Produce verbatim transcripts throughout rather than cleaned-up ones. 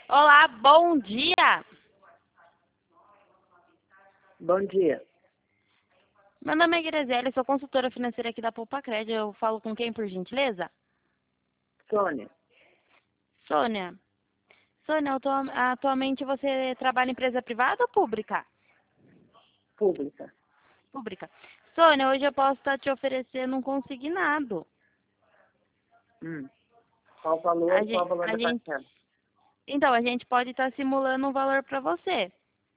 Olá, bom dia. Bom dia. Meu nome é Graziele, sou consultora financeira aqui da Poupa Crédito. Eu falo com quem, por gentileza? Sônia, Sônia. Sônia, atu- atualmente você trabalha em empresa privada ou pública? pública. Pública. Sônia, hoje eu posso estar te oferecendo um consignado. Hum. Qual o A valor e qual o gente, valor a da gente, parcela? então, a gente pode estar simulando um valor para você.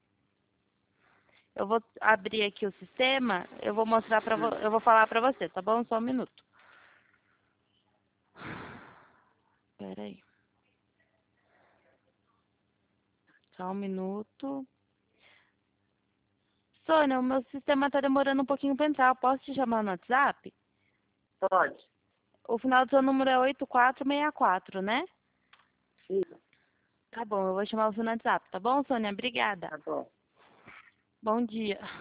Eu vou abrir aqui o sistema, eu vou mostrar para Hum. eu vou falar para você, tá bom? Só um minuto. Espera aí. Só um minuto. Sônia, o meu sistema está demorando um pouquinho para entrar. Eu posso te chamar no WhatsApp? Pode. O final do seu número é oito quatro seis quatro, né? Isso, Tá bom, eu vou chamar você no WhatsApp, tá bom, Sônia? Obrigada. tá bom. Bom dia.